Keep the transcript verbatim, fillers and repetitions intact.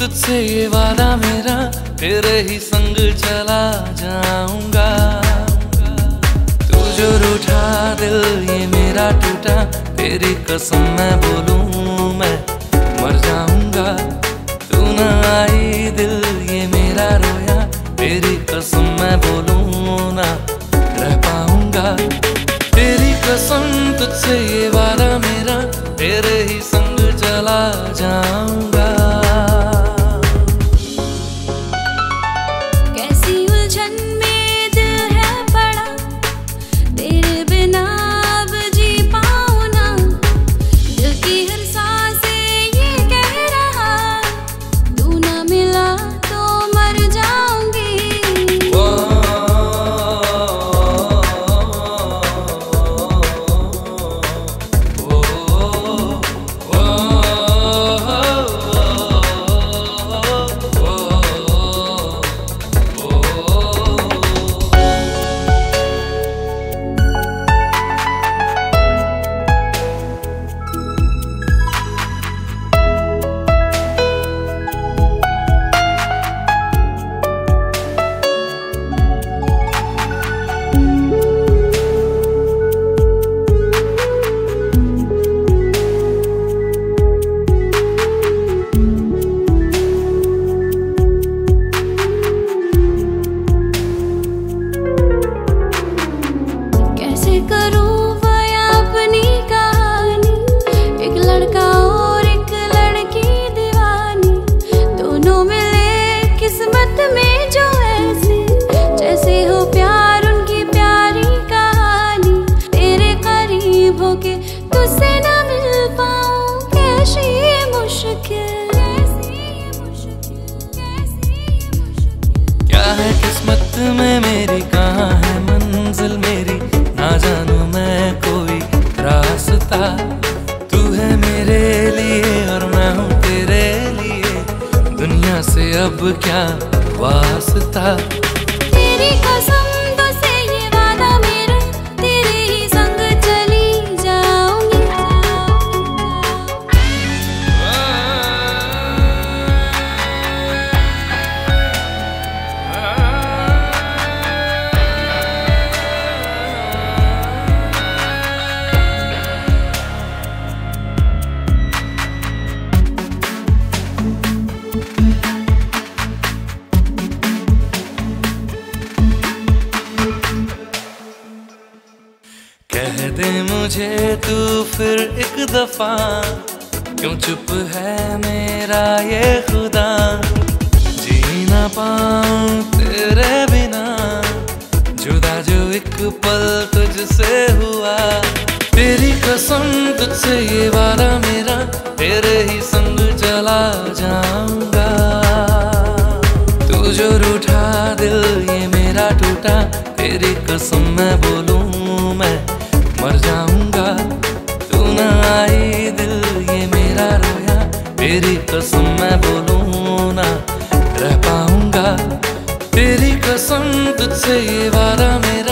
तुझसे ये वादा मेरा, तेरे ही संग चला जाऊंगा। तू जो रूठा दिल ये मेरा टूटा, तेरी कसम मैं बोलूं मैं मर जाऊंगा। तू न आई दिल ये मेरा रोया, तेरी कसम मैं बोलूं ना रह पाऊंगा। तेरी कसम तुझसे ये वादा मेरा, तेरे ही संग चला जाऊंगा। कैसी उलझन में दिल है पड़ा, तेरे बिना अब जी पाऊं ना। दिल की हर सांसें ये कह रहा, तू ना मिला तो मर जाऊंगी। ओ, तुझसे ना मिल पाऊं कैसी ये मुश्किल। क्या है किस्मत में मेरी, कहाँ है मंजिल मेरी, ना जानू मैं कोई रास्ता। तू है मेरे लिए और मैं हूँ तेरे लिए, दुनिया से अब क्या वास्ता। तेरी कसम तुझसे ये वादा मेरा, तेरे ही संग चली जाऊंगी। कह दे मुझे तू फिर एक दफा, क्यों चुप है मेरा ये खुदा। जी ना पाऊं तेरे बिना, जुदा जो एक पल तुझसे हुआ। तेरी कसम तुझसे ये वादा मेरा, तेरे ही संग चला जाऊंगा। तू जो रूठा दिल ये मेरा टूटा, तेरी कसम मैं बोलूं मैं मर जाऊंगा। तू न आई दिल ये मेरा रोया, तेरी कसम मैं बोलूं ना रह पाऊंगा। तेरी कसम तुझसे ये वादा मेरा,